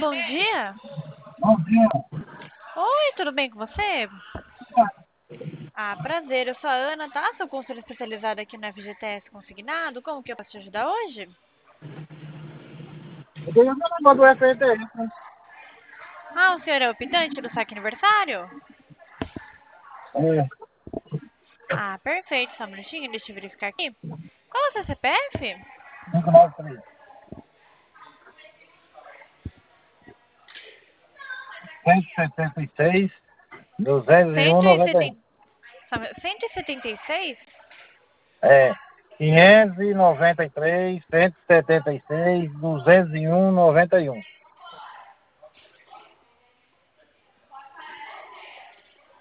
bom dia. Bom dia. Oi, tudo bem com você? Ah, prazer, eu sou a Ana, tá? Sou consultora especializada aqui no FGTS Consignado. Como que eu posso te ajudar hoje? Eu tenho meu número do FNDS. Ah, o senhor é o optante do saque aniversário? É, Ah, perfeito, só um minutinho, deixa eu verificar aqui. Qual é o seu CPF? 593. 176, 201, 91. 170, 176? É, 593, 176, 201, 91.